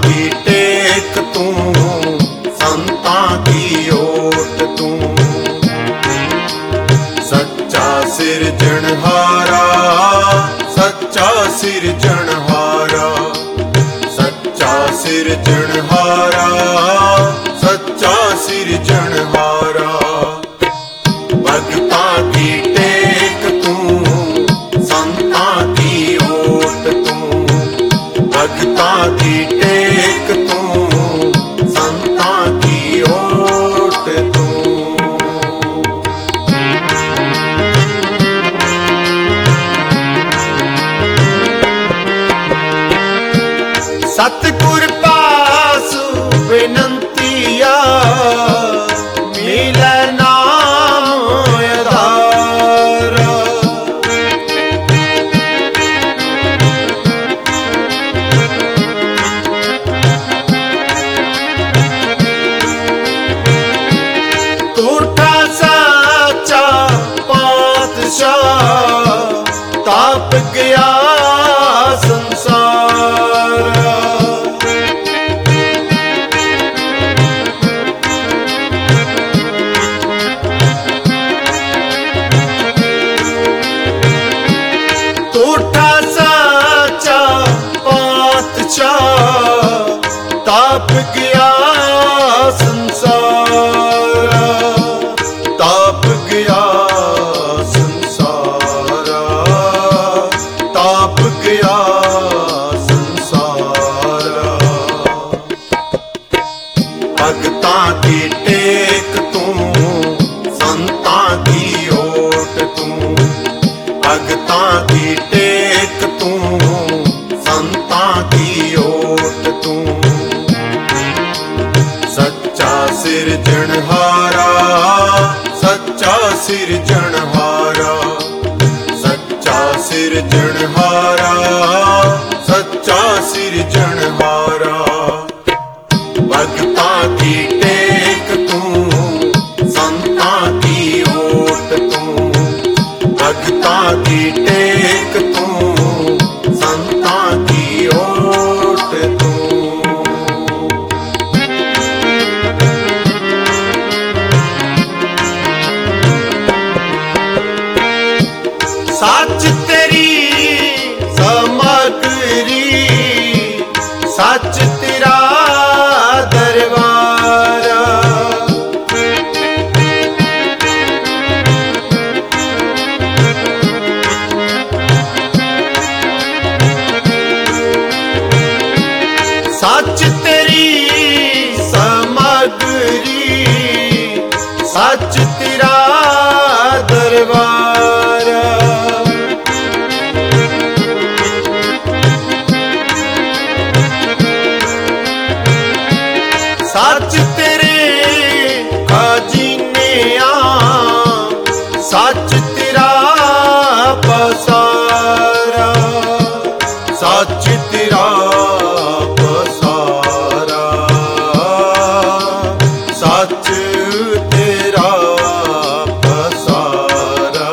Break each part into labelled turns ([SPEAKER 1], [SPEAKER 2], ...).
[SPEAKER 1] की टेक तू, संतां की ओट तू। सच्चा सिरजनहारा, सच्चा सिरजनहारा, सच्चा सिरजनहारा, सच्चा सिरजनहारा। भगतां की टेक तू, संतां की ओट तू। भगतां की टेक तू, संतां की ओट तू। सतगुर पास विनंतिया, मिले नाम आधारा। तूठा सच्चा पातशाह, ताप गया संसार। तूठा सच्चा पातशाह, ताप गया संसार। ताप गया संसार, ताप गया संसार। भगतां की टेक तू, संतां की ओट तू। भगतां की टेक तू, संतां की ओट तू। सच्चा सिरजनहारा, सच्चा सिरजनहारा, सच्चा सिरजनहारा, सच्चा सिरजनहारा। भगतां की टेक तू, संतां की ओट तू। भगतां की टेक तू, संतां की ओट तू। सच तेरी समग्री, सच तेरा दरबारा। सच तेरी समग्री, सच तेरा दरबारा। सच तेरे खजीने आ, सच तेरा पसारा। सच तेरा पसारा, सच तेरा पसारा।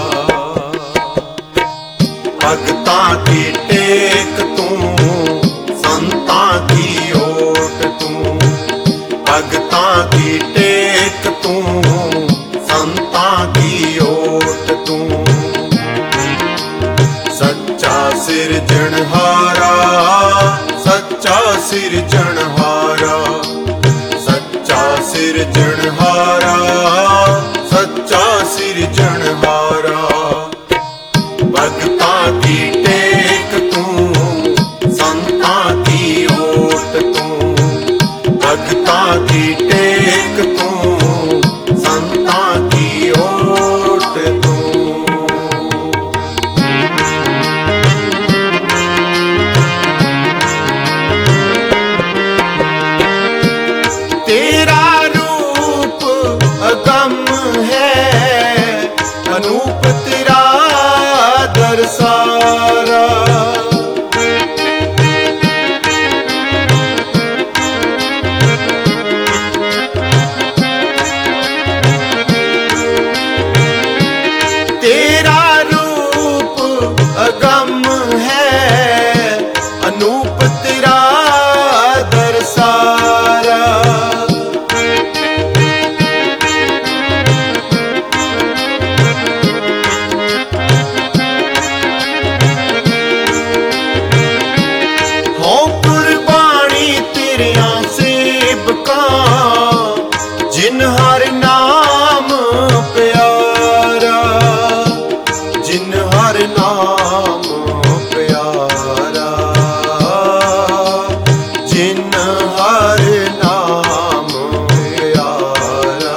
[SPEAKER 1] भगतां की टेक तू, संतां की ओट तू। भगतां की टेक तू, संतां की ओट तू। सच्चा सिरजनहारा, सच्चा सिरजनहारा, सच्चा सिरजनहारा, सच्चा सिरजनहारा। भगतां की टेक तू, संतां की ओट तू। भगतां की टेक तू, संतां की ओट तू। तेरा रूप अगम ਜਿਨ ਹਰ ਨਾਮ ਪਿਆਰਾ।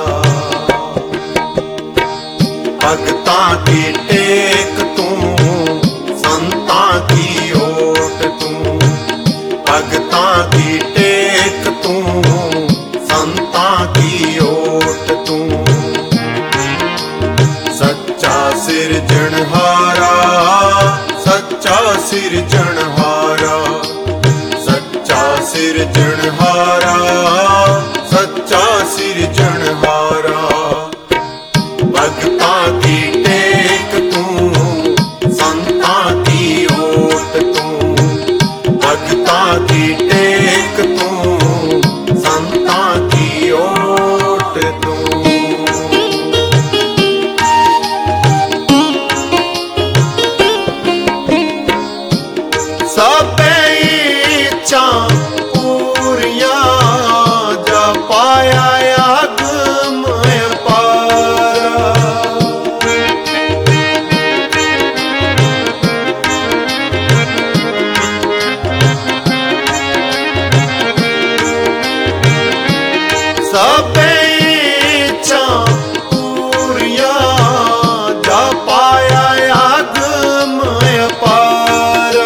[SPEAKER 1] ਭਗਤਾਂ ਦੀ ਟੇਕ ਤੂੰ, ਸੰਤਾਂ ਦੀ ਓਟ ਤੂੰ। ਭਗਤਾਂ ਦੀ ਟੇਕ ਤੂੰ, ਸੰਤਾਂ ਦੀ ਓਟ ਤੂੰ। ਸੱਚਾ ਸਿਰਜਣਹਾਰਾ, ਸੱਚਾ ਸਿਰਜਣਹਾਰਾ, ਸੱਚਾ ਸਿਰਜਣਹਾਰਾ, ਸੱਚਾ ਸਿਰਜਣਹਾਰਾ। ਭਗਤਾਂ ਦੀ ਟੇਕ ਤੂੰ, ਸੰਤਾਂ ਦੀ ਓਟ ਤੂੰ। ਭਗਤਾਂ ਦੀ ਟੇਕ ਤੂੰ, ਸੰਤਾਂ ਦੀ ਓਟ ਤੂੰ। ਸਭੇ ਇੱਛਾਂ ਪੂਰੀਆਂ, ਜਾ ਪਾਇਆ ਆਗਮ ਅਪਾਰਾ। ਸਭੇ ਇੱਛਾਂ ਪੂਰੀਆਂ, ਜਾ ਪਾਇਆ ਆਗਮ ਅਪਾਰਾ।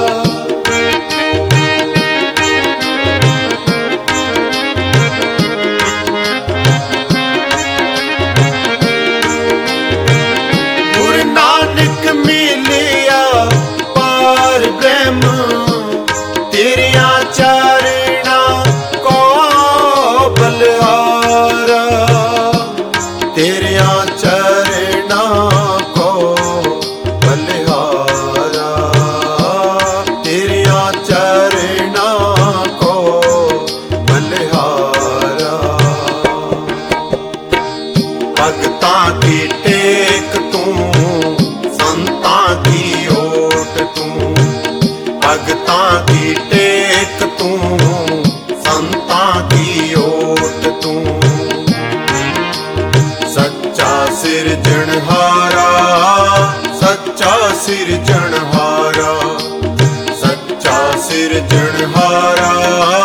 [SPEAKER 1] ਗੁਰੂ ਨਾਨਕ ਮਿਲਿਆ ਪਾਰ ਬ੍ਰਹਮ, ਤੇਰੀਆਂ ਚਰਨਾਂ ਕੋ ਬਲਿਹਾਰਾ। ਤੇਰੀਆਂ ਚਰਨਾਂ ਕੋ ਬਲਿਹਾਰਾ। ਤੇਰੀਆਂ ਚਰਨਾਂ ਕੋ ਬਲਿਹਾਰਾ। ਭਗਤਾਂ ਦੀ ਟੇਕ ਤੂੰ, ਸੰਤਾਂ ਦੀ ਓਟ ਤੂੰ। ਭਗਤਾਂ ਦੀ ਟੇਕ ਤੂੰ, ਸੰਤਾਂ ਦੀ ਓਟ ਤੂੰ। ਸੱਚਾ ਸਿਰਜਣਹਾਰਾ, ਸੱਚਾ ਸਿਰਜਣਹਾਰਾ, ਸੱਚਾ ਸਿਰਜਣਹਾਰਾ,